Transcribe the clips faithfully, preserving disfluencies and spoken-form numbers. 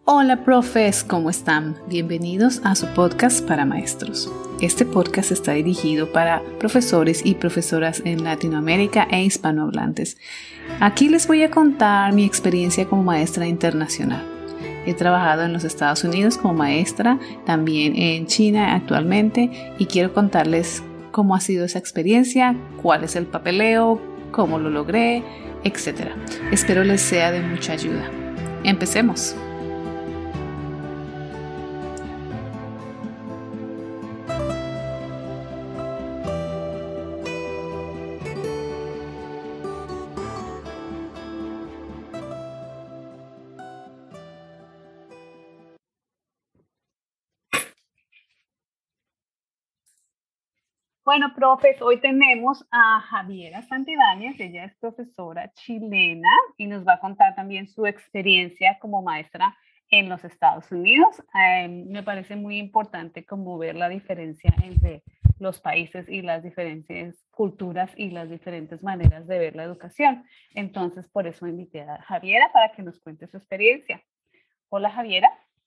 Hola profes, ¿cómo están? Bienvenidos a su podcast para maestros. Este podcast está dirigido para profesores y profesoras en Latinoamérica e hispanohablantes. Aquí les voy a contar mi experiencia como maestra internacional. He trabajado en los Estados Unidos como maestra, también en China actualmente, y quiero contarles cómo ha sido esa experiencia, cuál es el papeleo, cómo lo logré, etcétera. Espero les sea de mucha ayuda. Empecemos. Bueno, profes, hoy tenemos a Javiera Santibáñez. Ella es profesora chilena y nos va a contar también su experiencia como maestra en los Estados Unidos. Eh, me parece muy importante como ver la diferencia entre los países y las diferentes culturas y las diferentes maneras de ver la educación. Entonces, por eso invité a Javiera para que nos cuente su experiencia. Hola, Javiera.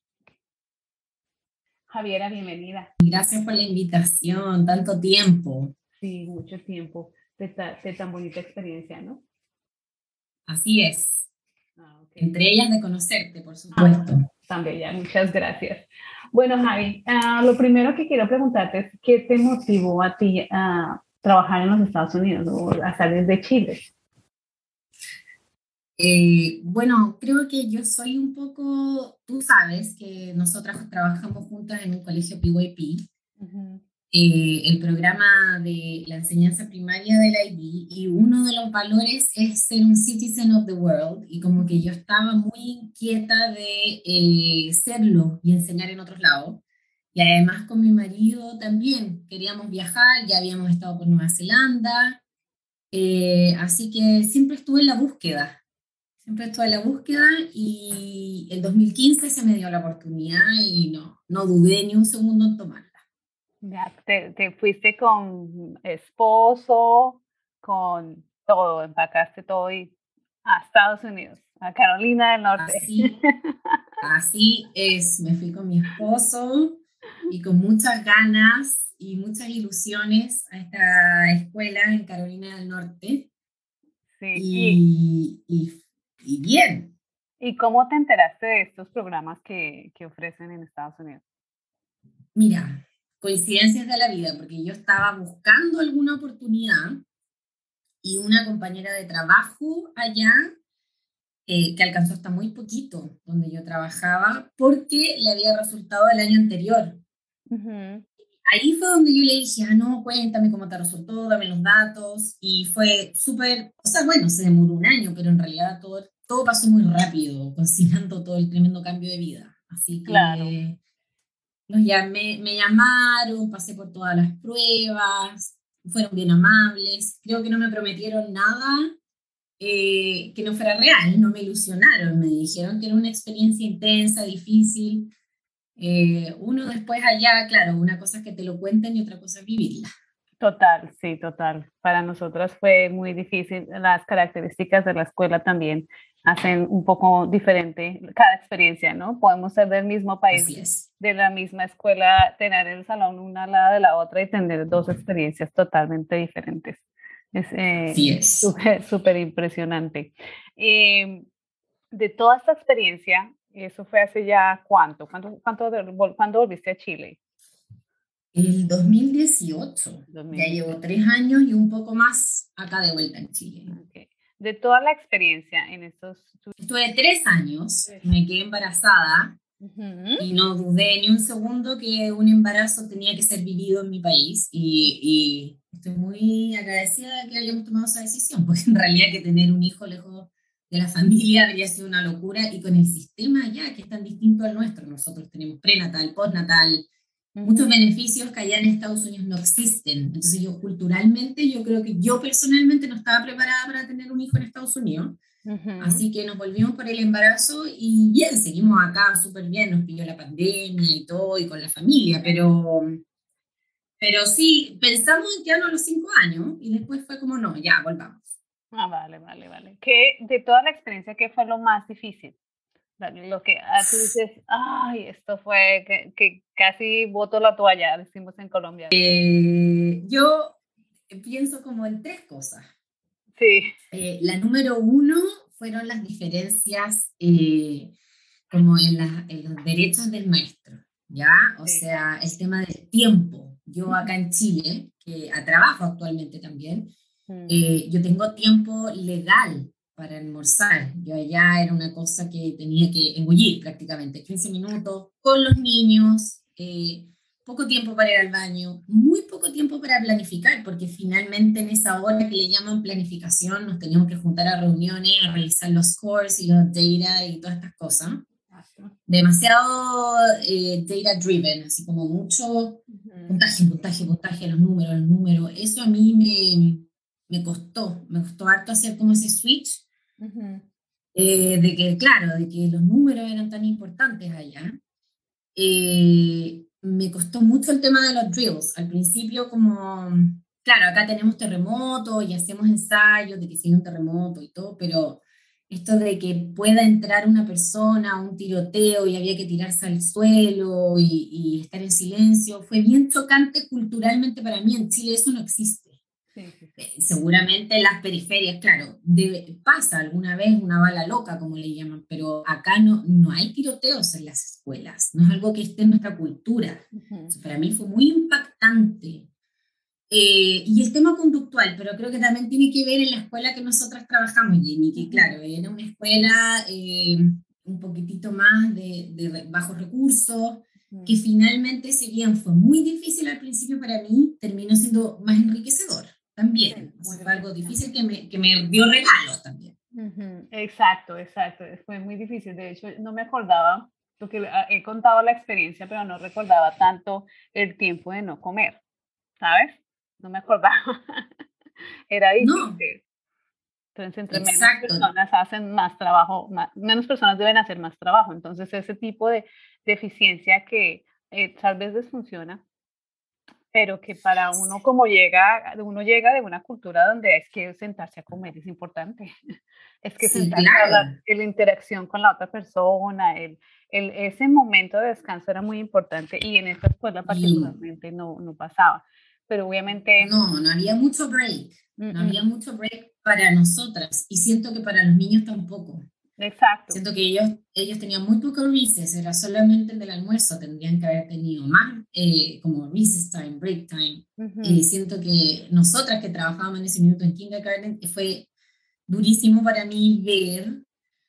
Javiera, bienvenida. Gracias por la invitación, tanto tiempo. Sí, mucho tiempo de, ta, de tan bonita experiencia, ¿no? Así es. Ah, okay. Entre ellas de conocerte, por supuesto. Ah, tan bella, muchas gracias. Bueno, Javi, uh, lo primero que quiero preguntarte es ¿qué te motivó a ti a trabajar en los Estados Unidos o a salir de Chile? Eh, bueno, creo que yo soy un poco, tú sabes que nosotras trabajamos juntas en un colegio P Y P, uh-huh. eh, el programa de la enseñanza primaria del I B, y uno de los valores es ser un citizen of the world, y como que yo estaba muy inquieta de eh, serlo y enseñar en otros lados. Y además con mi marido también queríamos viajar, ya habíamos estado por Nueva Zelanda, eh, así que siempre estuve en la búsqueda. Siempre estuve en la búsqueda y el dos mil quince se me dio la oportunidad y no, no dudé ni un segundo en tomarla. Ya, te, te fuiste con esposo, con todo, empacaste todo y a Estados Unidos, a Carolina del Norte. Así, así es, me fui con mi esposo y con muchas ganas y muchas ilusiones a esta escuela en Carolina del Norte. Sí, y, y, y bien. ¿Y cómo te enteraste de estos programas que, que ofrecen en Estados Unidos? Mira, coincidencias de la vida, porque yo estaba buscando alguna oportunidad y una compañera de trabajo allá, eh, que alcanzó hasta muy poquito donde yo trabajaba, porque le había resultado el año anterior. Uh-huh. Ahí fue donde yo le dije, ah, no, cuéntame cómo te resultó, dame los datos, y fue súper, o sea, bueno, se demoró un año, pero en realidad todo, todo pasó muy rápido, considerando todo el tremendo cambio de vida. Así que claro. los llamé, me llamaron, pasé por todas las pruebas, fueron bien amables, creo que no me prometieron nada eh, que no fuera real, no me ilusionaron, me dijeron que era una experiencia intensa, difícil. Eh, uno después allá, claro, una cosa es que te lo cuenten y otra cosa es vivirla. Total, sí, total. Para nosotras fue muy difícil. Las características de la escuela también hacen un poco diferente cada experiencia, ¿no? Podemos ser del mismo país, así es. De la misma escuela, tener el salón una al lado de la otra y tener dos experiencias totalmente diferentes. Es, eh, así es. Súper, súper impresionante. Eh, de toda esta experiencia, eso fue hace ya cuánto, ¿cuánto, cuánto, ¿cuándo volviste a Chile? El dos mil dieciocho, dos mil dieciocho. Ya llevo tres años y un poco más acá de vuelta en Chile. Okay. De toda la experiencia en estos... Estuve tres años, tres. Me quedé embarazada uh-huh. y no dudé ni un segundo que un embarazo tenía que ser vivido en mi país y, y estoy muy agradecida de que hayamos tomado esa decisión, porque en realidad que tener un hijo lejos de la familia habría sido una locura, y con el sistema allá que es tan distinto al nuestro, nosotros tenemos prenatal, postnatal, muchos beneficios que allá en Estados Unidos no existen. Entonces yo culturalmente, yo creo que yo personalmente no estaba preparada para tener un hijo en Estados Unidos. Uh-huh. Así que nos volvimos por el embarazo y bien, seguimos acá súper bien, nos pilló la pandemia y todo, y con la familia, pero, pero sí, pensamos en quedarnos a los cinco años y después fue como, no, ya, volvamos. Ah, vale, vale, vale. ¿Qué, de toda la experiencia, qué fue lo más difícil? Lo que ah, tú dices, ay, esto fue que, que casi boto la toalla, decimos en Colombia. Eh, yo pienso como en tres cosas. Sí. Eh, la número uno fueron las diferencias eh, como en, la, en los derechos del maestro, ¿ya? O sí. sea, el tema del tiempo. Yo acá en Chile, que a trabajo actualmente también, eh, yo tengo tiempo legal para almorzar. Yo allá era una cosa que tenía que engullir prácticamente, quince minutos con los niños, eh, poco tiempo para ir al baño, muy poco tiempo para planificar, porque finalmente en esa hora que le llaman planificación nos teníamos que juntar a reuniones, a revisar los scores y los data y todas estas cosas. Demasiado eh, data driven, así como mucho uh-huh. puntaje, puntaje, puntaje, los números, los números. Eso a mí me, me costó, me costó harto hacer como ese switch, uh-huh. eh, de que, claro, de que los números eran tan importantes allá. Eh, me costó mucho el tema de los drills. Al principio como, claro, acá tenemos terremotos y hacemos ensayos de que si hay un terremoto y todo, pero esto de que pueda entrar una persona a un tiroteo y había que tirarse al suelo y, y estar en silencio, fue bien chocante culturalmente para mí. En Chile eso no existe. Sí, sí, sí. Seguramente en las periferias, claro, debe, pasa alguna vez una bala loca, como le llaman, pero acá no, no hay tiroteos en las escuelas, no es algo que esté en nuestra cultura. Uh-huh. O sea, para mí fue muy impactante. Eh, y el tema conductual, pero creo que también tiene que ver en la escuela que nosotras trabajamos, Jenny, que uh-huh. claro, era una escuela eh, un poquitito más de, de bajos recursos, uh-huh. que finalmente, si bien fue muy difícil al principio para mí, terminó siendo más enriquecedor. También, sí, o sea, fue algo difícil que me, que me dio regalos también. Uh-huh. Exacto, exacto, fue muy difícil. De hecho, no me acordaba, porque he contado la experiencia, pero no recordaba tanto el tiempo de no comer, ¿sabes? No me acordaba. Era difícil. No. Entonces, entre Exacto. menos personas hacen más trabajo, más, menos personas deben hacer más trabajo. Entonces, ese tipo de deficiencia que eh, tal vez desfunciona, pero que para uno como llega, uno llega de una cultura donde es que sentarse a comer es importante. Es que sí, sentarse claro. a hablar, la interacción con la otra persona, el, el, ese momento de descanso era muy importante y en esta escuela particularmente no, no pasaba. Pero obviamente... No, no había mucho break. No uh-uh. había mucho break para nosotras y siento que para los niños tampoco. Exacto. Siento que ellos, ellos tenían muy poco recess, era solamente el del almuerzo, tendrían que haber tenido más eh, como recess time, break time. Uh-huh. Y siento que nosotras que trabajábamos en ese minuto en kindergarten, fue durísimo para mí ver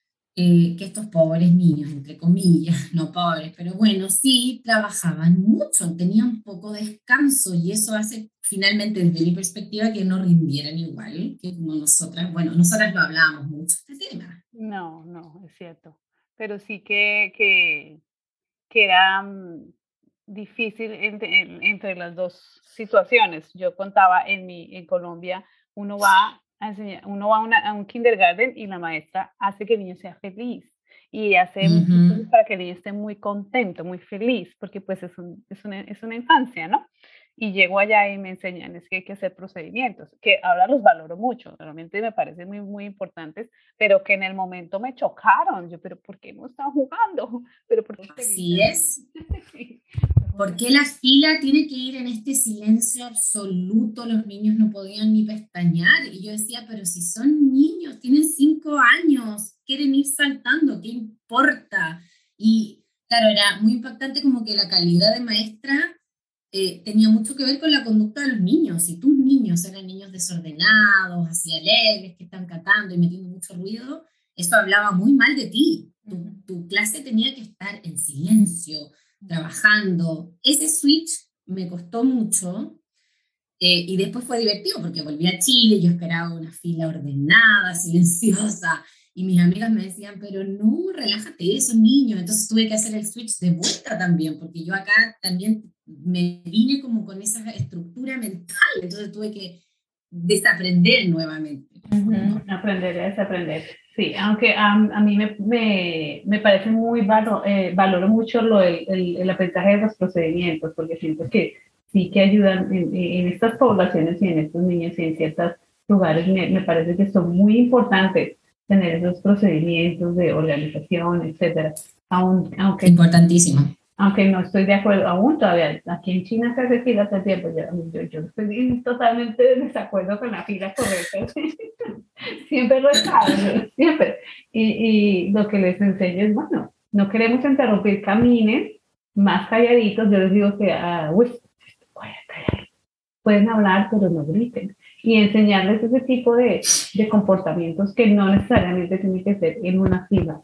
eh, que estos pobres niños, entre comillas, no pobres, pero bueno, sí trabajaban mucho, tenían poco descanso y eso hace finalmente desde mi perspectiva que no rindieran igual que como nosotras. Bueno, nosotras no hablábamos mucho de este tema. No, no, es cierto, pero sí que, que, que era um, difícil entre, entre las dos situaciones. Yo contaba en, mi, en Colombia, uno va a enseñar, uno va a, una, a un kindergarten y la maestra hace que el niño sea feliz y hace uh-huh. muchas cosas para que el niño esté muy contento, muy feliz, porque pues es, un, es, una, es una infancia, ¿no? Y llego allá y me enseñan es que hay que hacer procedimientos, que ahora los valoro mucho, realmente me parecen muy, muy importantes, pero que en el momento me chocaron. Yo, pero ¿por qué no están jugando? ¿Pero por qué Así es. Sí. ¿Por qué la fila tiene que ir en este silencio absoluto? Los niños no podían ni pestañear. Y yo decía, pero si son niños, tienen cinco años, quieren ir saltando, ¿qué importa? Y claro, era muy impactante como que la calidad de maestra eh, tenía mucho que ver con la conducta de los niños. Si tus niños eran niños desordenados, así alegres, que están cantando y metiendo mucho ruido, eso hablaba muy mal de ti. Tu, tu clase tenía que estar en silencio, trabajando. Ese switch me costó mucho eh, y después fue divertido porque volví a Chile, yo esperaba una fila ordenada, silenciosa, y mis amigas me decían, pero no, relájate, esos niños. Entonces tuve que hacer el switch de vuelta también, porque yo acá también me vine como con esa estructura mental, entonces tuve que desaprender nuevamente. Uh-huh. ¿No? Aprender a desaprender. Sí, aunque a, a mí me, me, me parece muy, valo, eh, valoro mucho lo, el, el, el aprendizaje de los procedimientos, porque siento que sí que ayudan en, en estas poblaciones y en estos niños y en ciertos lugares, me, me parece que son muy importantes, tener esos procedimientos de organización, etcétera. Aun, aunque, Importantísimo. Aunque no estoy de acuerdo aún todavía. Aquí en China se hace fila hace tiempo. Yo, yo, yo estoy totalmente en desacuerdo con la fila correcta. Siempre lo he estado, siempre. Y, y lo que les enseño es, bueno, no queremos interrumpir, caminen más calladitos. Yo les digo que, uh, uy, pueden hablar, pero no griten. Y enseñarles ese tipo de, de comportamientos que no necesariamente tienen que ser en una fila.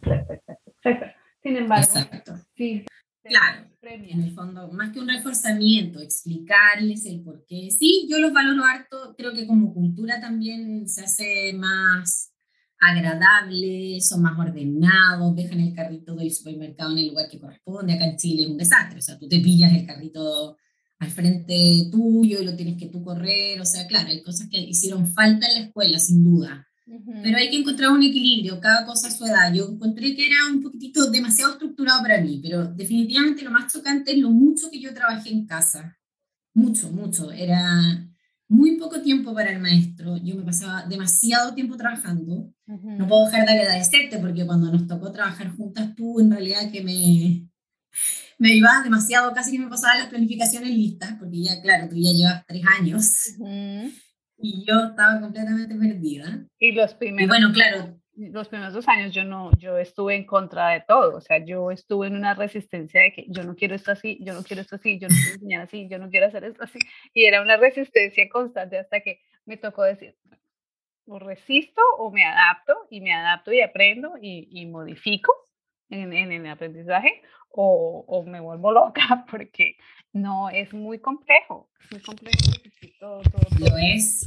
Sin embargo, exacto. Sí, claro, en el fondo, más que un reforzamiento, explicarles el por qué. Sí, yo los valoro harto, creo que como cultura también se hace más agradable, son más ordenados, dejan el carrito del supermercado en el lugar que corresponde. Acá en Chile es un desastre, o sea, tú te pillas el carrito al frente tuyo y lo tienes que tú correr, o sea, claro, hay cosas que hicieron falta en la escuela, sin duda. Uh-huh. Pero hay que encontrar un equilibrio, cada cosa a su edad. Yo encontré que era un poquitito demasiado estructurado para mí, pero definitivamente lo más chocante es lo mucho que yo trabajé en casa. Mucho, mucho. Era muy poco tiempo para el maestro. Yo me pasaba demasiado tiempo trabajando. Uh-huh. No puedo dejar de agradecerte porque cuando nos tocó trabajar juntas tú, en realidad que me, me ibas demasiado, casi que me pasaban las planificaciones listas, porque ya, claro, tú ya llevas tres años. Uh-huh. Y yo estaba completamente perdida. Y los primeros, y bueno, claro. Los primeros dos años yo no, yo estuve en contra de todo. O sea, yo estuve en una resistencia de que yo no quiero esto así, yo no quiero esto así, yo no quiero enseñar así, yo no quiero hacer esto así. Y era una resistencia constante hasta que me tocó decir, o resisto o me adapto, y me adapto y aprendo y, y modifico en, en el aprendizaje, o, o me vuelvo loca porque no, es muy complejo, es muy complejo. Todo, todo, todo. Lo es,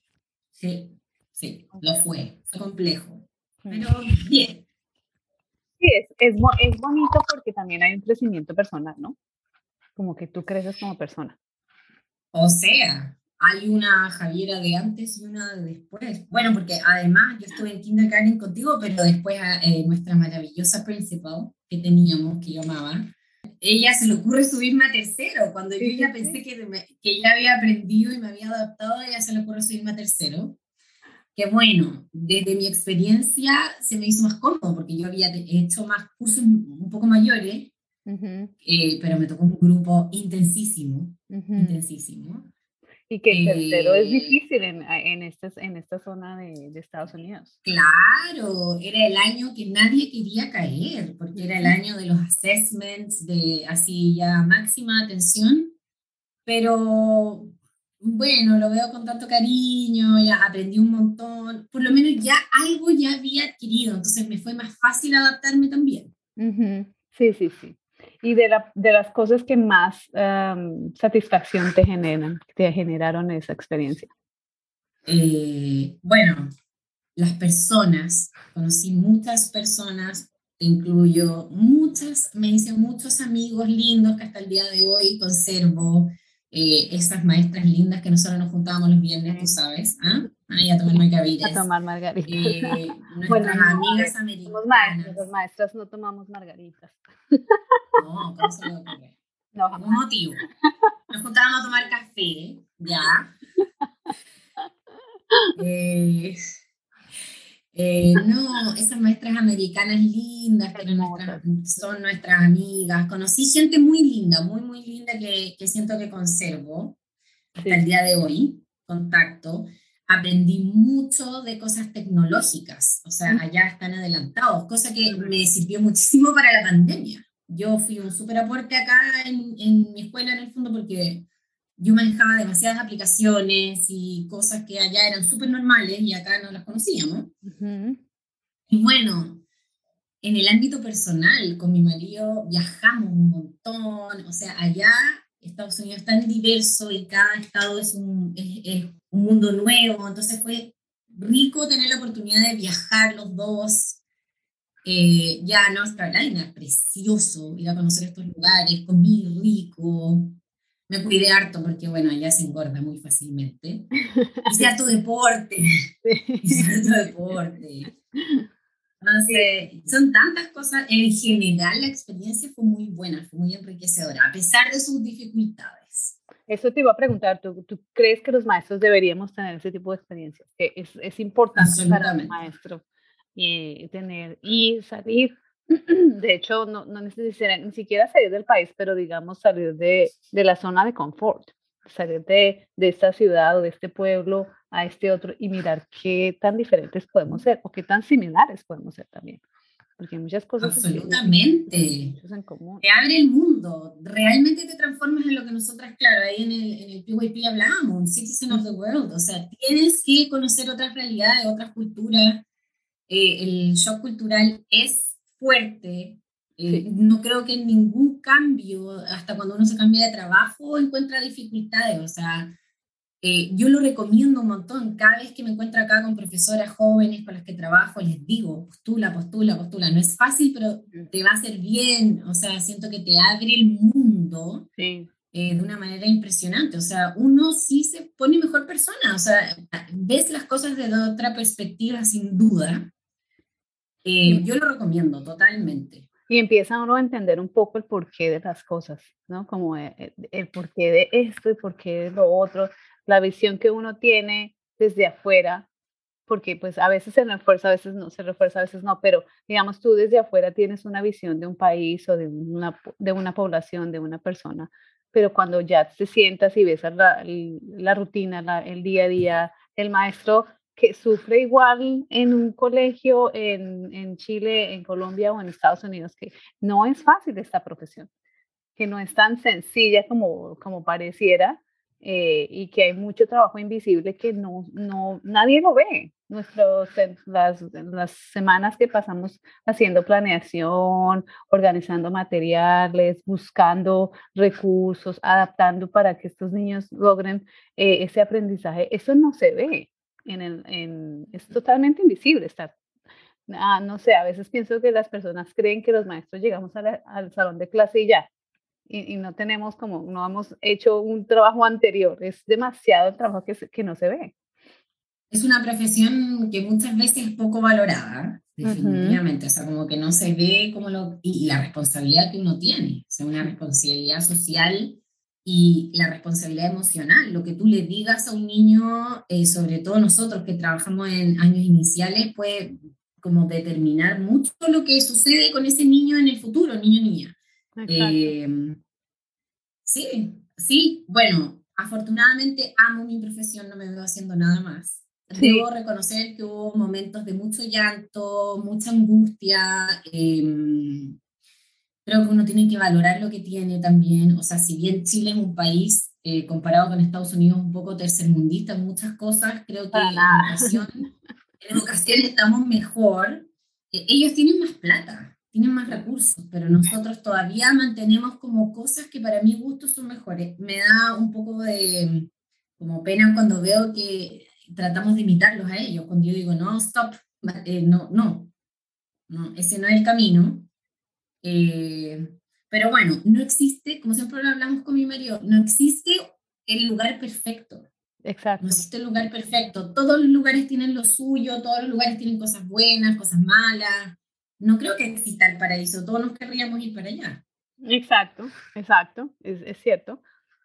sí, sí, lo fue, fue complejo, pero bien. Sí, es, es, es bonito porque también hay un crecimiento personal, ¿no? Como que tú creces como persona. O sea, hay una Javiera de antes y una de después. Bueno, porque además yo estuve en kindergarten contigo, pero después eh, nuestra maravillosa principal que teníamos, que yo amaba, ella se le ocurre subirme a tercero. Cuando sí, yo ya sí, pensé sí. Que, me, que ya había aprendido y me había adaptado, ella se le ocurre subirme a tercero. Que bueno, desde mi experiencia se me hizo más cómodo, porque yo había hecho más cursos un poco mayores, uh-huh. eh, pero me tocó un grupo intensísimo, uh-huh. intensísimo. Y que el tercero eh, es difícil en, en, este, en esta zona de, de Estados Unidos. Claro, era el año que nadie quería caer, porque era el año de los assessments, de así ya máxima atención, pero bueno, lo veo con tanto cariño, ya aprendí un montón, por lo menos ya algo ya había adquirido, entonces me fue más fácil adaptarme también. Uh-huh. Sí, sí, sí. Y de, la, de las cosas que más um, satisfacción te generan, te generaron esa experiencia. Eh, bueno, las personas, conocí muchas personas, te incluyo muchas, me hice muchos amigos lindos que hasta el día de hoy conservo. Eh, esas maestras lindas que nosotros nos juntábamos los viernes, tú sabes, ¿ah? Ahí a tomar margaritas. A tomar margaritas. Eh, nuestras bueno, amigas no, americanas. Somos maestras, las maestras no tomamos margaritas. No, ¿cómo se le ocurre? No, un motivo. Nos juntábamos a tomar café, ya. Eh, eh, no, esas maestras americanas lindas que nuestras, son nuestras amigas. Conocí gente muy linda, muy, muy linda que, que siento que conservo hasta sí. el día de hoy, contacto. Aprendí mucho de cosas tecnológicas, o sea, allá están adelantados, cosa que me sirvió muchísimo para la pandemia. Yo fui un súper aporte acá en, en mi escuela, en el fondo, porque yo manejaba demasiadas aplicaciones y cosas que allá eran súper normales y acá no las conocíamos. Uh-huh. Y bueno, en el ámbito personal, con mi marido viajamos un montón, o sea, allá Estados Unidos es tan diverso y cada estado es un, es, es un mundo nuevo, entonces fue rico tener la oportunidad de viajar los dos. Eh, ya North Carolina, precioso, ir a conocer estos lugares, comí rico, me cuidé harto porque, bueno, allá se engorda muy fácilmente. Hice harto deporte, hice harto deporte. Entonces, son tantas cosas. En general, la experiencia fue muy buena, fue muy enriquecedora, a pesar de sus dificultades. Eso te iba a preguntar, ¿tú, tú crees que los maestros deberíamos tener ese tipo de experiencias? Que es, es importante para un maestro y tener y salir. De hecho, no, no necesariamente ni siquiera salir del país, pero digamos salir de, de la zona de confort, salir de, de esta ciudad o de este pueblo a este otro y mirar qué tan diferentes podemos ser o qué tan similares podemos ser también, porque hay muchas cosas en que Absolutamente. muchos en común. Te abre el mundo, realmente te transformas en lo que nosotras, claro, ahí en el, en el P Y P hablábamos, un citizen of the world, o sea, tienes que conocer otras realidades, otras culturas, eh, el shock cultural es fuerte, eh, Sí. no creo que en ningún cambio, hasta cuando uno se cambia de trabajo, encuentra dificultades, o sea, eh, yo lo recomiendo un montón. Cada vez que me encuentro acá con profesoras jóvenes con las que trabajo, les digo, postula, postula, postula. No es fácil, pero te va a hacer bien. O sea, siento que te abre el mundo Sí. eh, de una manera impresionante. O sea, uno sí se pone mejor persona. O sea, ves las cosas desde otra perspectiva, sin duda. Eh, yo lo recomiendo totalmente. Y empieza uno a entender un poco el porqué de las cosas, ¿no? Como el, el, el porqué de esto y porqué de lo otro, la visión que uno tiene desde afuera, porque pues a veces se refuerza, a veces no, se refuerza, a veces no, pero digamos tú desde afuera tienes una visión de un país o de una, de una población, de una persona, pero cuando ya te sientas y ves la, la rutina, la, el día a día, el maestro que sufre igual en un colegio en, en Chile, en Colombia o en Estados Unidos, que no es fácil esta profesión, que no es tan sencilla como, como pareciera, eh, y que hay mucho trabajo invisible que no, no nadie lo ve. Nuestros, las, las semanas que pasamos haciendo planeación, organizando materiales, buscando recursos, adaptando para que estos niños logren eh, ese aprendizaje, eso no se ve. En el, en, es totalmente invisible. Está, ah, no sé, a veces pienso que las personas creen que los maestros llegamos a la, al salón de clase y ya, y, y no tenemos como, no hemos hecho un trabajo anterior. Es demasiado el trabajo que, se, que no se ve. Es una profesión que muchas veces es poco valorada, Uh-huh. definitivamente, o sea, como que no se ve como lo, y, y la responsabilidad que uno tiene, o sea, una responsabilidad social y la responsabilidad emocional, lo que tú le digas a un niño, eh, sobre todo nosotros que trabajamos en años iniciales, puede como determinar mucho lo que sucede con ese niño en el futuro, niño o niña. Exacto. Eh, sí, sí, bueno, afortunadamente amo mi profesión, no me veo haciendo nada más. Debo Sí, reconocer que hubo momentos de mucho llanto, mucha angustia. Eh, creo que uno tiene que valorar lo que tiene también. O sea, si bien Chile es un país eh, comparado con Estados Unidos un poco tercermundista en muchas cosas, creo para que en nada. educación, en educación estamos mejor. Eh, ellos tienen más plata, tienen más recursos, pero nosotros todavía mantenemos como cosas que para mi gusto son mejores. Me da un poco de como pena cuando veo que tratamos de imitarlos a ellos, cuando yo digo, no, stop, eh, no, no, no, ese no es el camino. Eh, pero bueno, no existe, como siempre lo hablamos con mi marido, no existe el lugar perfecto. No Exacto. existe el lugar perfecto. Todos los lugares tienen lo suyo, todos los lugares tienen cosas buenas, cosas malas. No creo que exista el paraíso, todos nos querríamos ir para allá. Exacto, exacto, es, es cierto.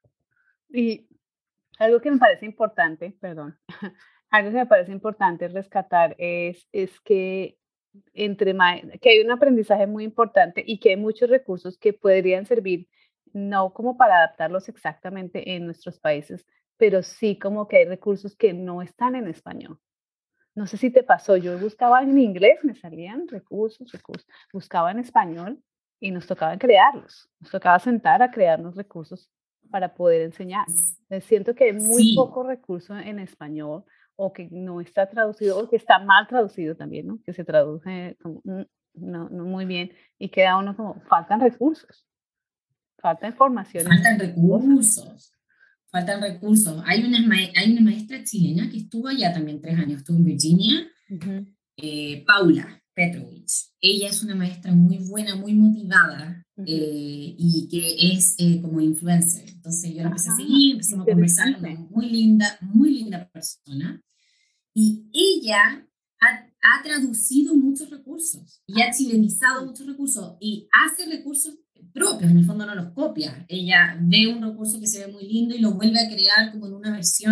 Y algo que me parece importante, perdón, algo que me parece importante rescatar es, es que, entre ma- que hay un aprendizaje muy importante y que hay muchos recursos que podrían servir, no como para adaptarlos exactamente en nuestros países, pero sí como que hay recursos que no están en español. No sé si te pasó, yo buscaba en inglés, me salían recursos, recursos, buscaba en español y nos tocaba crearlos, nos tocaba sentar a crearnos recursos para poder enseñar. Eh, Siento que hay muy Sí, poco recurso en español o que no está traducido o que está mal traducido también, ¿no? Que se traduce como, mm, no, no muy bien y queda uno como, faltan recursos, falta información en faltan muchas cosas. recursos, faltan recursos. Hay una, ma- hay una maestra chilena que estuvo allá también tres años, estuvo en Virginia, Ujú. eh, Paula Petrovich. Ella es una maestra muy buena, muy motivada Ujú. eh, y que es eh, como influencer. Entonces yo la empecé a Ajá, seguir, empezamos a conversar, una interesante. muy linda, muy linda persona. Y ella ha, ha traducido muchos recursos y ha Ah, chilenizado muchos recursos y hace recursos propios, en el fondo no los copia. Ella ve un recurso que se ve muy lindo y lo vuelve a crear como en una versión.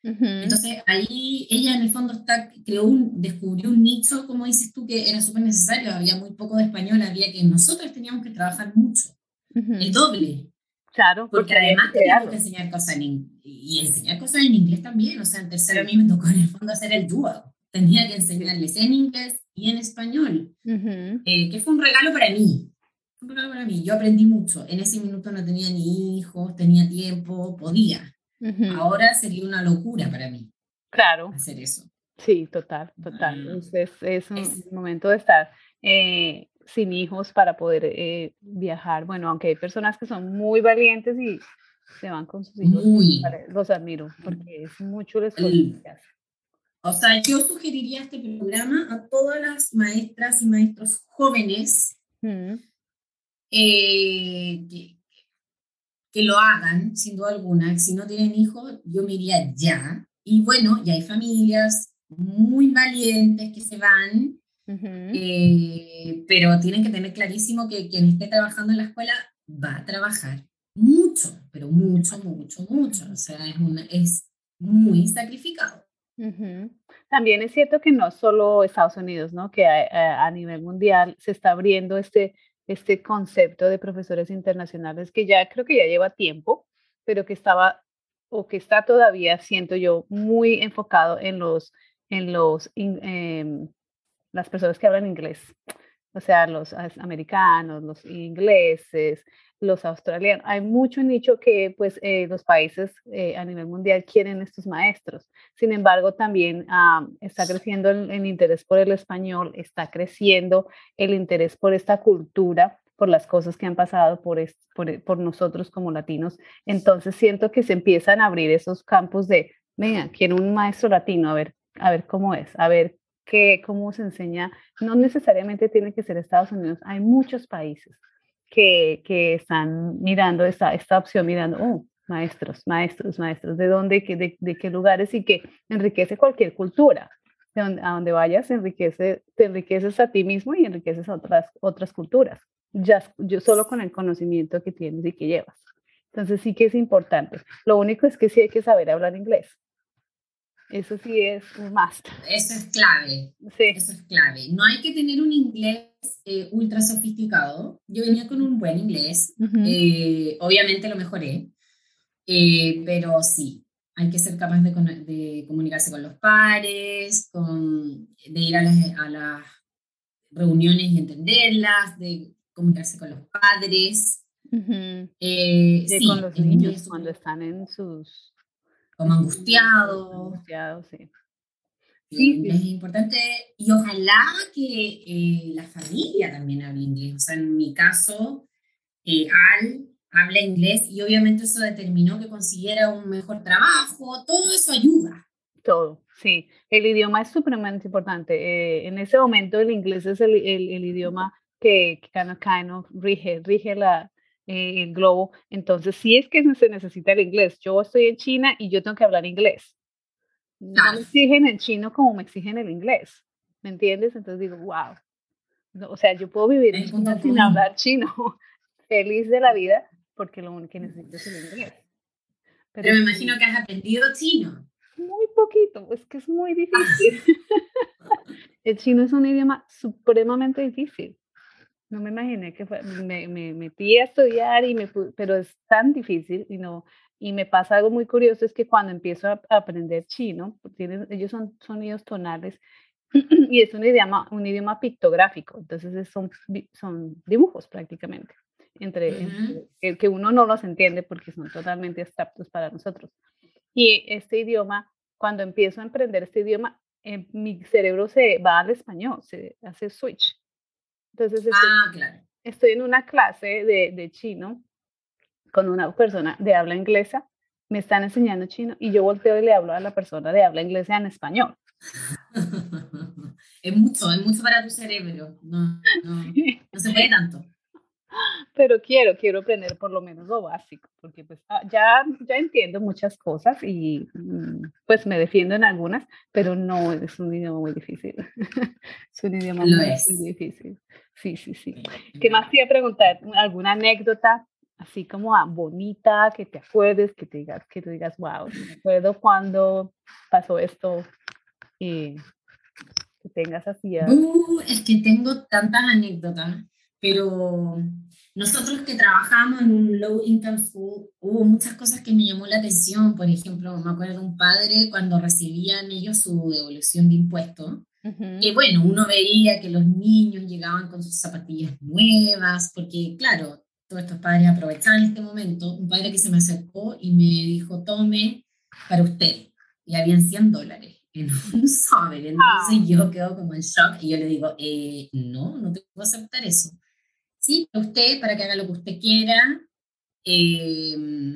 Uh-huh. Entonces ahí ella en el fondo está, creó un, descubrió un nicho, como dices tú, que era súper necesario, había muy poco de español, había que nosotros teníamos que trabajar mucho, Uh-huh. el doble, Claro, porque porque había que además teníamos que crearlo. enseñar cosas en inglés, y enseñar cosas en inglés también, o sea, en tercero a mí me tocó en el fondo hacer el dual, tenía que enseñarles en inglés y en español, Uh-huh. eh, que fue un regalo para mí, un regalo para mí, yo aprendí mucho, en ese minuto no tenía ni hijos, tenía tiempo, podía, Uh-huh. ahora sería una locura para mí Claro, hacer eso. sí, total, total. Ah, Es, es, es un es momento de estar eh, sin hijos para poder eh, viajar. Bueno, aunque hay personas que son muy valientes y se van con sus hijos, muy, vale, los admiro, porque es mucho el esfuerzo el- que hacen. o sea, yo sugeriría este programa a todas las maestras y maestros jóvenes Mm, eh, que, que lo hagan, sin duda alguna. Si no tienen hijos, yo me iría ya. Y bueno, ya hay familias muy valientes que se van, ujú, eh, pero tienen que tener clarísimo que quien esté trabajando en la escuela va a trabajar mucho, pero mucho, mucho, mucho. O ujú, sea, es, una, es muy sacrificado. ujú. También es cierto que no solo Estados Unidos, ¿no? Que a, a- a nivel mundial se está abriendo este, este concepto de profesores internacionales que ya creo que ya lleva tiempo, pero que estaba o que está todavía, siento yo, muy enfocado en los, en los, in- em, las personas que hablan inglés. O sea, los as- americanos, los ingleses, los australianos. Hay mucho nicho que pues eh, los países eh, a nivel mundial quieren estos maestros. Sin embargo, también ah, está creciendo el, el interés por el español, está creciendo el interés por esta cultura, por las cosas que han pasado por, es- por, por nosotros como latinos. Entonces siento que se empiezan a abrir esos campos de, venga, quiero un maestro latino, a ver, a ver cómo es, a ver qué, cómo se enseña. No necesariamente tiene que ser Estados Unidos, hay muchos países que, que están mirando esta, esta opción, mirando, oh, maestros, maestros, maestros, de dónde, qué- de, de qué lugares y que enriquece cualquier cultura. De donde, a donde vayas, enriquece, te enriqueces a ti mismo y enriqueces a otras, otras culturas, ya yo solo con el conocimiento que tienes y que llevas. Entonces sí que es importante. Lo único es que sí hay que saber hablar inglés. Eso sí es un must. Eso es clave, Sí. eso es clave. No hay que tener un inglés eh, ultra sofisticado. Yo venía con un buen inglés, Ujú. eh, obviamente lo mejoré, eh, pero sí, hay que ser capaz de, con- de comunicarse con los pares, con, de ir a las, a las reuniones y entenderlas, de comunicarse con los padres. Ujú. Eh, Y con sí, los el inglés niños es cuando súper están en sus como en sus momentos angustiado. angustiados, sí. Sí, el Sí, sí, inglés es importante y ojalá que eh, la familia también hable inglés. O sea, en mi caso, eh, Al habla inglés y obviamente eso determinó que consiguiera un mejor trabajo, todo eso ayuda. todo, sí. El idioma es supremamente importante. Eh, en ese momento el inglés es el, el, el idioma que, que kind of, kind of rige, rige la, eh, el globo. Entonces, sí es que se necesita el inglés. Yo estoy en China y yo tengo que hablar inglés. No Claro, me exigen el chino como me exigen el inglés. ¿Me entiendes? Entonces digo, wow. No, o sea, yo puedo vivir en es China punto sin común. hablar chino, feliz de la vida, porque lo único que necesito es el inglés. Pero Pero me imagino sí, que has aprendido chino. muy poquito, es que es muy difícil. El chino es un idioma supremamente difícil. No me imaginé que fue, me, me metí a estudiar y me, pu- pero es tan difícil y no, y me pasa algo muy curioso, es que cuando empiezo a, a aprender chino, tienen, ellos son sonidos tonales y es un idioma, un idioma pictográfico, entonces es- son, di- son dibujos prácticamente, entre, Ujú. entre- que, que uno no los entiende porque son totalmente abstractos para nosotros. Y este idioma, cuando empiezo a aprender este idioma, eh, mi cerebro se va al español, se hace switch. Entonces estoy, Ah, claro. estoy en una clase de, de chino con una persona de habla inglesa, me están enseñando chino y yo volteo y le hablo a la persona de habla inglesa en español. Es mucho, es mucho para tu cerebro. No, no, no se puede tanto. Pero quiero, quiero aprender por lo menos lo básico, porque pues ah, ya, ya entiendo muchas cosas y mm, pues me defiendo en algunas, pero no es un idioma muy difícil. Es un idioma Lo muy, muy es. difícil. Sí, sí, sí. Sí, es ¿Qué más verdad. te iba a preguntar? ¿Alguna anécdota? así como ah, bonita, que te acuerdes, que te digas, que tú digas, wow, me acuerdo cuando pasó esto y que tengas así. A... Uh, es que tengo tantas anécdotas, pero nosotros que trabajamos en un low income school, hubo muchas cosas que me llamó la atención. Por ejemplo, me acuerdo de un padre cuando recibían ellos su devolución de impuestos, Uh-huh. que bueno, uno veía que los niños llegaban con sus zapatillas nuevas, porque claro, todos estos padres aprovechaban este momento. Un padre que se me acercó y me dijo, tome para usted, y habían cien dólares en un sobre. Ah, Entonces yo quedo como en shock y yo le digo, eh, no, no te puedo aceptar eso. Sí, para usted, para que haga lo que usted quiera. eh,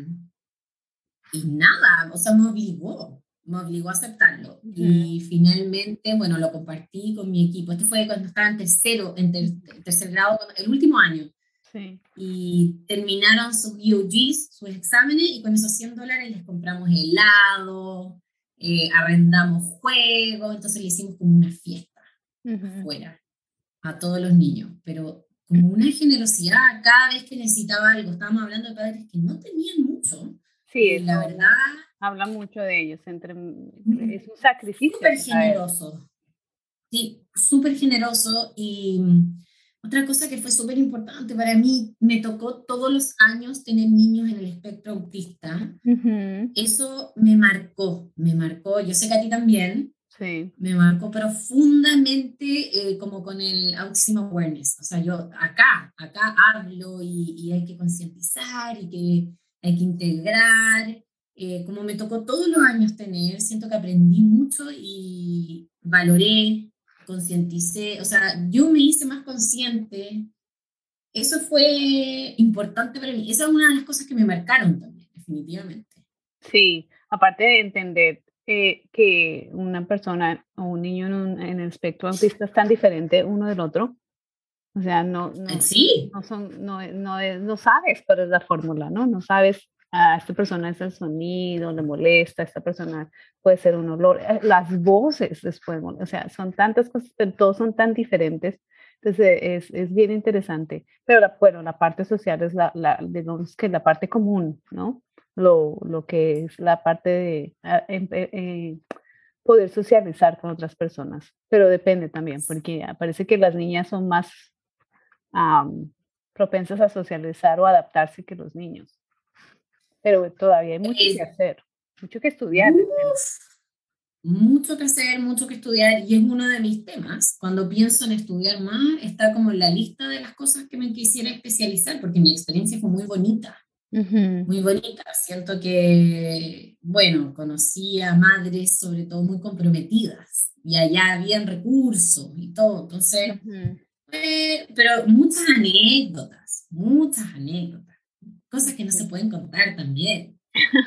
y nada, o sea, me obligó, me obligó a aceptarlo. uh-huh. Y finalmente, bueno, lo compartí con mi equipo. Esto fue cuando estaba en tercero, en ter- tercer grado, el último año. Sí. Y terminaron sus E O Gs, sus exámenes, y con esos cien dólares les compramos helado, eh, arrendamos juegos, entonces le hicimos como una fiesta Uh-huh. afuera a todos los niños, pero como una generosidad cada vez que necesitaba algo. Estábamos hablando de padres que no tenían mucho, Sí, y la eso verdad, habla mucho de ellos. Entre, mm, es un sacrificio súper para él. generoso. Sí, súper generoso. Y mm, otra cosa que fue súper importante para mí, me tocó todos los años tener niños en el espectro autista. Uh-huh. Eso me marcó, me marcó, yo sé que a ti también, Sí. me marcó profundamente, eh, como con el Autism Awareness. O sea, yo acá, acá hablo y, y hay que concientizar y que hay que integrar. Eh, como me tocó todos los años tener, siento que aprendí mucho y valoré, concienticé, o sea, yo me hice más consciente. Eso fue importante para mí. Esa es una de las cosas que me marcaron también, definitivamente. Sí, aparte de entender eh, que una persona o un niño en, un- en el espectro autista es tan diferente uno del otro, o sea, no, Eh, no, Sí, no son, no, es- no, es- no sabes cuál es la fórmula, ¿no? No sabes, a esta persona es el sonido, le molesta, esta persona puede ser un olor, eh, las voces después, o sea, son tantas cosas, pero todos son tan diferentes. Entonces eh, es, es bien interesante. Pero la, bueno, la parte social es la, la, digamos que la parte común, ¿no? Lo, lo que es la parte de ah, em- eh, eh, poder socializar con otras personas. Pero depende también, porque ah, parece que las niñas son más am, propensas a socializar o adaptarse que los niños. Pero todavía hay mucho que es, hacer, mucho que estudiar. mucho que hacer, mucho que estudiar, y es uno de mis temas. Cuando pienso en estudiar más, está como en la lista de las cosas que me quisiera especializar, porque mi experiencia fue muy bonita, Ujú, muy bonita. Siento que, bueno, conocí a madres sobre todo muy comprometidas, y allá habían recursos y todo. Entonces, ujú. eh, pero muchas anécdotas, muchas anécdotas, cosas que no se Sí. pueden contar también.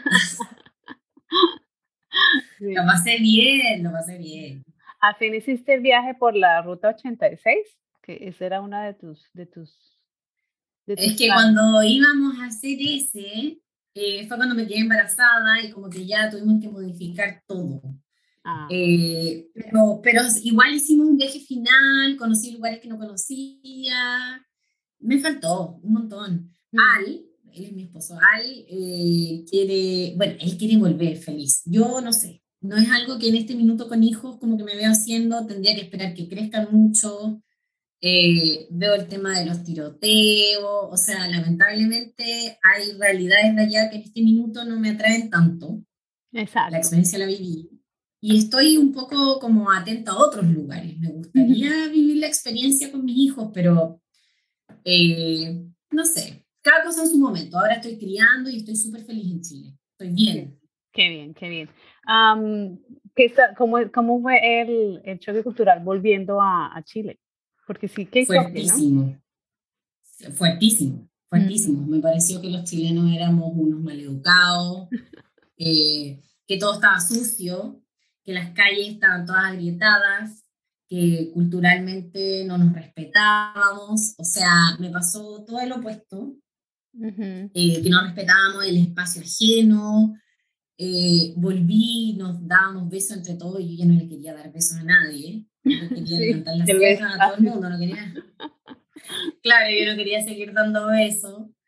Lo Sí. pasé bien, lo pasé bien. ¿Al fin hiciste el viaje por la ruta ochenta y seis? Que esa era una de tus, de tus, de Es tus que planes. cuando íbamos a hacer ese, eh, fue cuando me quedé embarazada y como que ya tuvimos que modificar todo. Ah, Eh, pero, pero igual hicimos un viaje final, conocí lugares que no conocía, me faltó un montón. mm, Al, él es mi esposo, Al eh, quiere, bueno, él quiere volver feliz. Yo no sé, no es algo que en este minuto con hijos como que me veo haciendo, tendría que esperar que crezcan mucho. Eh, veo el tema de los tiroteos, o sea, lamentablemente hay realidades de allá que en este minuto no me atraen tanto. La exacto. experiencia la viví. Y estoy un poco como atenta a otros lugares. Me Ujú. gustaría vivir la experiencia con mis hijos, pero eh, no sé, cada cosa en su momento. Ahora estoy criando y estoy súper feliz en Chile. Estoy Qué, bien. qué bien, qué bien. Am, ¿qué está- cómo, cómo fue el, el choque cultural volviendo a, a Chile? Porque sí que hay choque, ¿no? Fuertísimo, fuertísimo, Ujú. fuertísimo. Me pareció que los chilenos éramos unos maleducados, eh, que todo estaba sucio, que las calles estaban todas agrietadas, que culturalmente no nos respetábamos. O sea, me pasó todo el opuesto, Ujú. eh, que no respetábamos el espacio ajeno. Eh, volví, nos dábamos besos entre todos y yo ya no le quería dar besos a nadie. Yo quería Sí, levantar las el beso cejas a todo el ácido. mundo, no quería, claro, yo no quería seguir dando besos.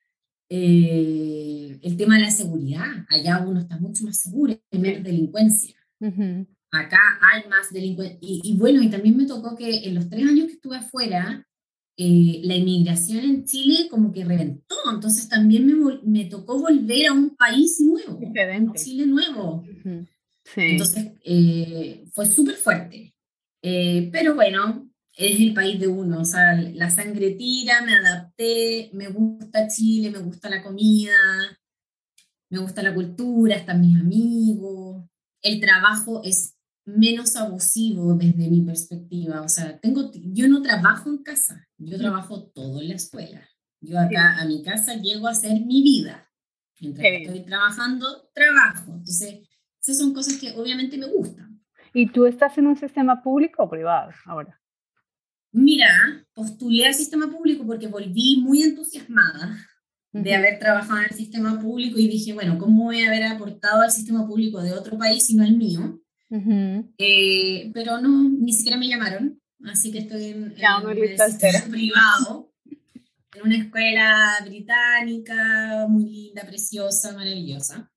eh, el tema de la seguridad. Allá uno está mucho más seguro, hay menos delincuencia. Uh-huh. Acá hay más delincuencia. Y, y bueno, y también me tocó que en los tres años que estuve afuera, eh, la inmigración en Chile como que reventó. Entonces también me, me tocó volver a un país nuevo, Diferente. un Chile nuevo. Uh-huh. Sí. Entonces eh, fue súper fuerte. Eh, pero bueno, es el país de uno, o sea, la sangre tira, me adapté, me gusta Chile, me gusta la comida, me gusta la cultura, están mis amigos, el trabajo es menos abusivo desde mi perspectiva, o sea, tengo, yo no trabajo en casa, yo trabajo todo en la escuela, yo acá a mi casa llego a hacer mi vida, mientras que estoy trabajando, trabajo, entonces esas son cosas que obviamente me gustan. ¿Y tú estás en un sistema público o privado ahora? Mira, postulé al sistema público porque volví muy entusiasmada uh-huh. de haber trabajado en el sistema público y dije, bueno, ¿cómo voy a haber aportado al sistema público de otro país y no al mío? Uh-huh. Eh, pero no, ni siquiera me llamaron, así que estoy en, en, en el sistema privado, en una escuela británica, muy linda, preciosa, maravillosa.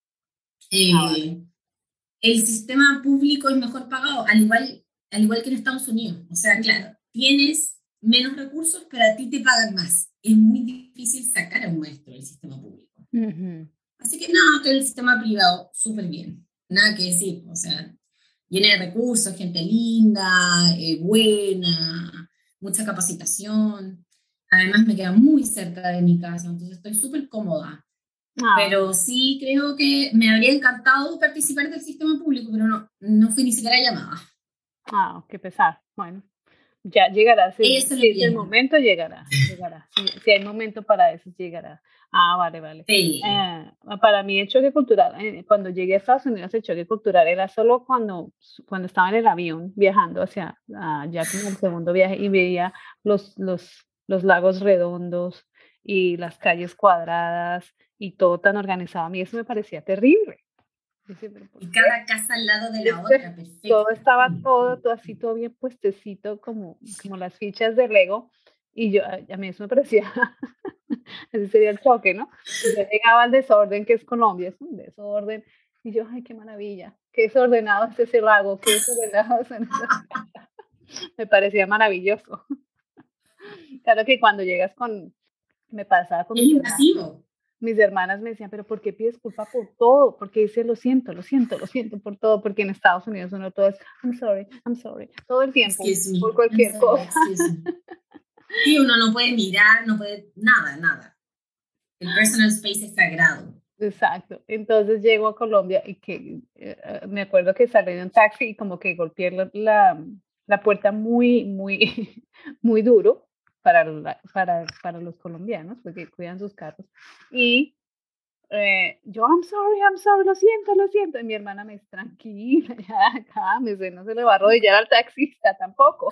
Eh, ah, vale. El sistema público es mejor pagado, al igual, al igual que en Estados Unidos. O sea, claro, tienes menos recursos, pero a ti te pagan más. Es muy difícil sacar a un maestro del sistema público. Uh-huh. Así que no, que el sistema privado, súper bien. Nada que decir, o sea, lleno de recursos, gente linda, eh, buena, mucha capacitación. Además me queda muy cerca de mi casa, entonces estoy súper cómoda. Ah. Pero sí creo que me habría encantado participar del sistema público, pero no, no fui ni siquiera llamada. Ah, qué pesar. Bueno, ya llegará. Si, si es el momento, llegará. llegará. Si, si hay momento para eso, llegará. Ah, vale, vale. Sí. Eh, para mí el choque cultural, eh, cuando llegué a Estados Unidos, el choque cultural era solo cuando, cuando estaba en el avión viajando hacia, uh, ya como el segundo viaje, y veía los, los, los lagos redondos y las calles cuadradas y todo tan organizado. A mí eso me parecía terrible. Y cada casa al lado de la otra, perfecto. Todo estaba todo, todo así, todo bien puestecito, como, como las fichas de Lego. Y yo, a mí eso me parecía, ese sería el choque, ¿no? Y yo llegaba al desorden, que es Colombia, es un desorden. Y yo, ay, qué maravilla, qué desordenado es ese lago, qué desordenado es ese... Me parecía maravilloso. Claro que cuando llegas con, me pasaba con... Es invasivo. Mis hermanas me decían, pero ¿por qué pides culpa por todo? Porque dice, lo siento, lo siento, lo siento por todo, porque en Estados Unidos uno todo es, I'm sorry, I'm sorry, todo el tiempo, por cualquier sorry, cosa. Sí, uno no puede mirar, no puede, nada, nada. El personal space es sagrado. Exacto. Entonces llego a Colombia y que eh, me acuerdo que salí de un taxi y como que golpeé la, la, la puerta muy, muy, muy duro. Para, para, para los colombianos, porque cuidan sus carros. Y eh, yo, I'm sorry, I'm sorry, lo siento, lo siento. Y mi hermana me dice, tranquila, ya, cálmese, no se le va a arrodillar al taxista tampoco.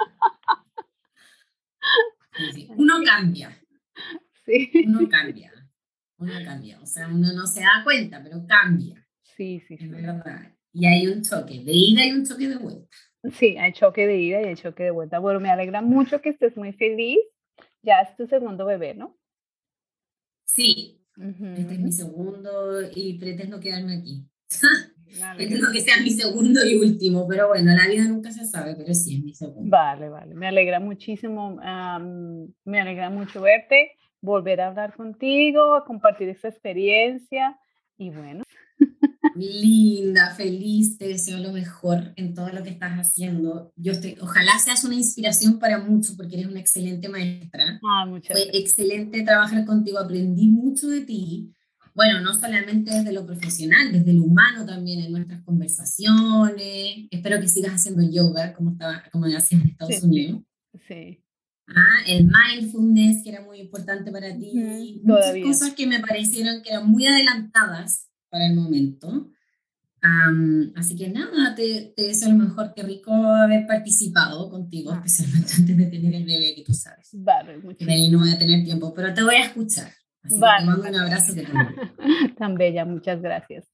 Sí, sí. Uno cambia. Sí. Uno cambia. Uno cambia. O sea, uno no se da cuenta, pero cambia. Sí, sí, sí. Es verdad. Y hay un choque de ida y un choque de vuelta. Sí, hay choque de ida y hay choque de vuelta. Bueno, me alegra mucho que estés muy feliz. Ya es tu segundo bebé, ¿no? Sí, uh-huh. Este es mi segundo y pretendo quedarme aquí. Pretendo que sea mi segundo y último, pero bueno, la vida nunca se sabe, pero sí es mi segundo. Vale, vale. Me alegra muchísimo, um, me alegra mucho verte, volver a hablar contigo, a compartir esta experiencia y bueno. Linda, feliz, te deseo lo mejor en todo lo que estás haciendo. Yo estoy, ojalá seas una inspiración para muchos porque eres una excelente maestra. Ah, muchas Fue gracias. excelente trabajar contigo, aprendí mucho de ti. Bueno, no solamente desde lo profesional, desde lo humano también en nuestras conversaciones. Espero que sigas haciendo yoga como, estaba, como hacías en Estados sí, Unidos. Sí. Ah, el mindfulness, que era muy importante para ti. Mm, Muchas todavía. cosas que me parecieron que eran muy adelantadas para el momento. Um, así que nada, te, te deseo lo mejor, qué rico haber participado contigo, ah. especialmente antes de tener el bebé, que tú sabes. Vale, que de ahí no voy a tener tiempo, pero te voy a escuchar. Así vale, que te mando vale. un abrazo. Que te Tan bella, muchas gracias.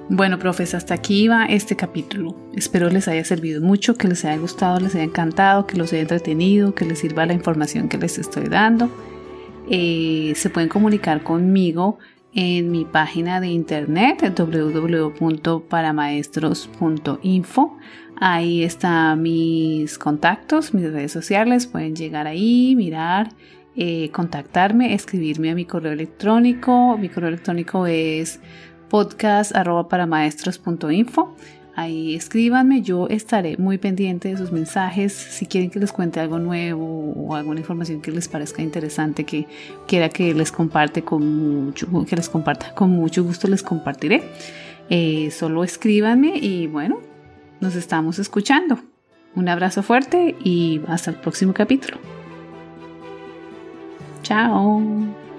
Bueno, profes, hasta aquí va este capítulo. Espero les haya servido mucho, que les haya gustado, les haya encantado, que los haya entretenido, que les sirva la información que les estoy dando. Eh, se pueden comunicar conmigo en mi página de internet doble u doble u doble u punto paramaestros punto info. Ahí están mis contactos, mis redes sociales. Pueden llegar ahí, mirar, eh, contactarme, escribirme a mi correo electrónico. Mi correo electrónico es podcast arroba paramaestros punto info. Ahí escríbanme, yo estaré muy pendiente de sus mensajes. Si quieren que les cuente algo nuevo o alguna información que les parezca interesante, que quiera que les comparte con mucho, que les comparta con mucho gusto, les compartiré. Eh, solo escríbanme y bueno, nos estamos escuchando. Un abrazo fuerte y hasta el próximo capítulo. Chao.